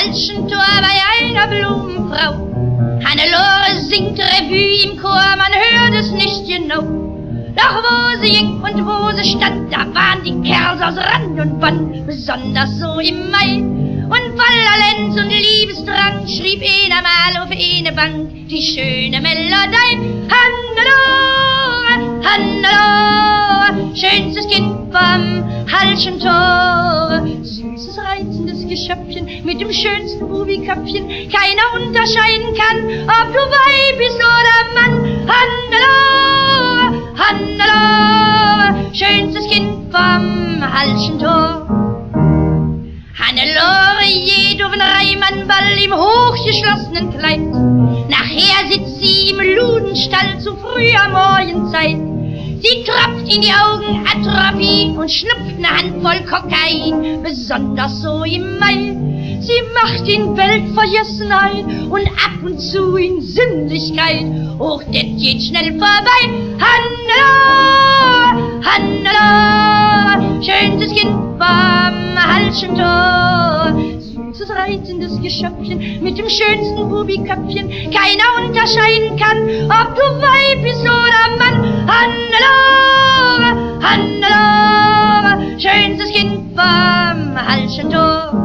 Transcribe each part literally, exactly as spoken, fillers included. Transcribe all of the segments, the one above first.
Halschentor bei einer Blumenfrau. Hannelore singt Revue im Chor, man hört es nicht genau. Doch wo sie ging und wo sie stand, da waren die Kerls aus Rand und Band, besonders so im Mai. Und voller Lenz und Liebesdrang schrieb einer mal auf eine Bank die schöne Melodie. Hannelore, Hannelore, schönstes Kind vom Halschentor. Süßes, reizendes Geschöpfchen mit dem schönsten Bubiköpfchen, keiner unterscheiden kann, ob du Weib bist oder Mann. Hannelore, Hannelore, schönstes Kind vom Halschentor. Hannelore, je doofen Reimannball im hochgeschlossenen Kleid. Nachher sitzt sie im Ludenstall zu früher Morgenzeit. Sie tropft in die Augen Atropin und schnupft ne Handvoll Kokain, besonders so im Mai. Sie macht in Weltvergessenheit und ab und zu in Sinnlichkeit. Och, das geht schnell vorbei. Hannelore, Hannelore, schönstes Kind vom Halschentor. Süßes, reizendes Geschöpfchen mit dem schönsten Bubiköpfchen, keiner unterscheiden kann, ob du Weib bist oder Mann. Hannelore, Hannelore, schönstes Kind vom Halschentor.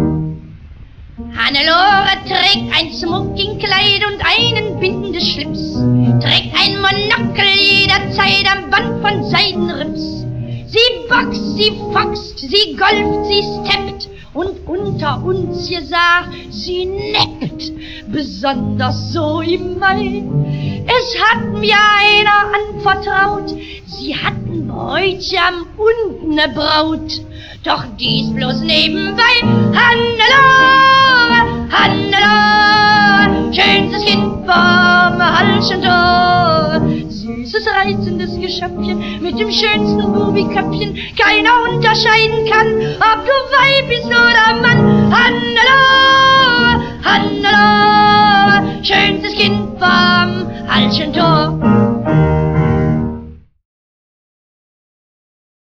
Hannelore trägt ein Smokingkleid und einen bindenden Schlips, trägt ein Monokel jederzeit am Band von Seidenrips. Sie boxt, sie foxt, sie golft, sie steppt und unter uns gesagt, sie neppt, besonders so im Mai. Es hat mir einer anvertraut, sie hat ein Bräutchen und ne Braut, doch dies bloß nebenbei. Hannelore, Hannelore, schönstes Kind vom Halschentor. Süßes, reizendes Geschöpfchen mit dem schönsten Bubiköpfchen, keiner unterscheiden kann, ob du Weib bist oder Mann. Hannelore, Hannelore, schönstes Kind vom Halschentor.